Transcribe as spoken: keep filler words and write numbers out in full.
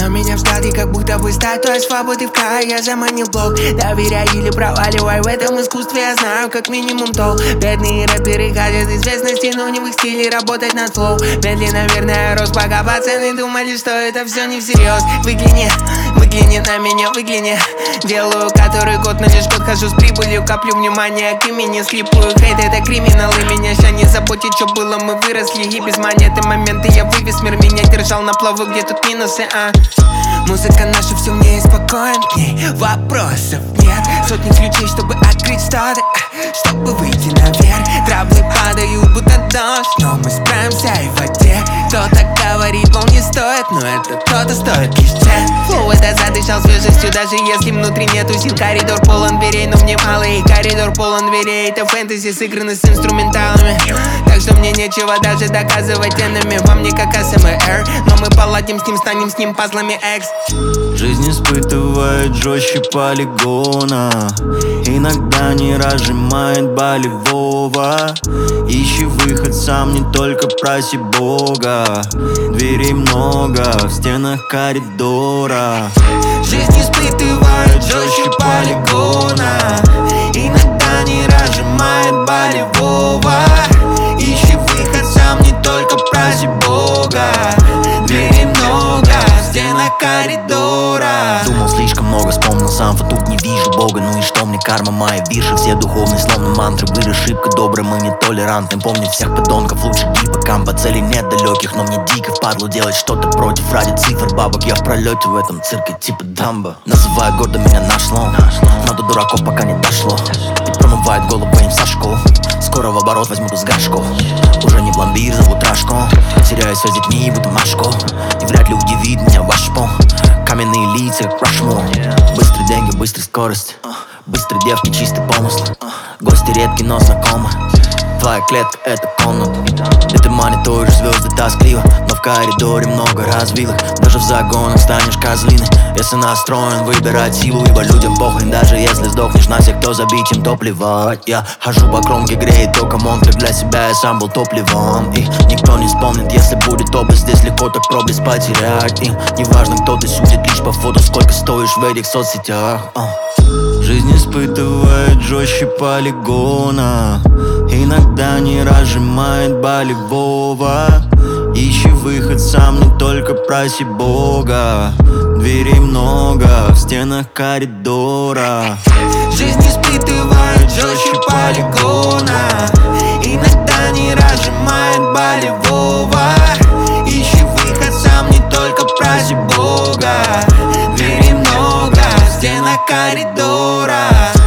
меня в стадии, как будто бы статуя свободы в край. Я заманил блок, доверяй или проваливай. В этом искусстве я знаю как минимум то. Бедные рэперы хотят известности, но не в их стиле работать над флоу. Медленно, наверное, рос, пока пацаны думали, что это все не всерьез. Выгляни, выгляни на меня, выгляни. Делаю который год, но лишь год хожу с прибылью. Коплю внимание к имени, склипую хейт, это криминал. И меня ща не заботит, что было, мы выросли. И без монеты моменты я вывез, мир меня держал на плаву, где тут минусы, а музыка наша все мне и спокоен, к ней вопросов нет. Сотни ключей, чтобы открыть что-то, чтобы выйти наверх. Траблы падают, будто дождь, но мы справимся и в воде. Кто-то говорит, мол, не стоит, но это кто-то стоит лишь цен. Фу, это задышал свежестью, даже если внутри нету сил. Коридор полон дверей, но мне мало, и коридор полон дверей. Это фэнтези сыграны с инструменталами, так что мне нечего даже доказывать энеми. Вам не как эс эм эр, но мы поладим с ним, станем с ним пазлами экс. Жизнь испытывает жестче полигона, иногда не разжимает болевого. Ищи выход сам, не только проси Бога. Дверей много, в стенах коридора. Жизнь испытывает жестче полигона, иногда не разжимает болевого. Ищи выход сам, не только проси Бога. Дверей много, в стенах коридора. Думал слишком много, вспомнил сам, вот тут не вижу Бога. Ну и что мне карма моя, виши все духовные, словно мантры. Были ошибка добрые, мы не толерантны. Помнить всех подонков лучше гипокам. По цели нет далеких, но мне дико впадло делать что-то против. Ради цифр бабок я в пролете в этом цирке типа Дамбо. Называют гордо меня наш слон, но до дураков пока не дошло. И промывает голову им со школ. Скоро в оборот возьмут из горшков. Уже не пломбир, зовут Рашко. Теряю связь с детьми, будто Машко. И вряд ли удивит меня ваш пол. Каменные лица, как Рашмор. Быстрые деньги, быстрая скорость. Быстрые девки, чистый помысл. Гости редкие, но знакомы. Твоя клетка — это комната, где ты мониторишь звезды тоскливо. Но в коридоре много развилок, даже в загонах станешь козлиной. Если настроен выбирать силу, ибо людям похрен, даже если сдохнешь. На всех, кто забить, им то плевать. Я хожу по кромке, греет только монтр. Для себя я сам был топливом, и никто не вспомнит, если будет опыт. Здесь легко так проблеск потерять. Им неважно, кто ты, судит лишь по фото, сколько стоишь в этих соцсетях. Жизнь испытывает жестче полигона, иногда не разжимает болевого. Ищи выход сам, не только проси Бога. Дверей много, в стенах коридора. Жизнь испытывает жестче полигона, иногда не разжимает болевого. Ищи выход сам, не только проси Бога. Дверей много, в стенах коридора.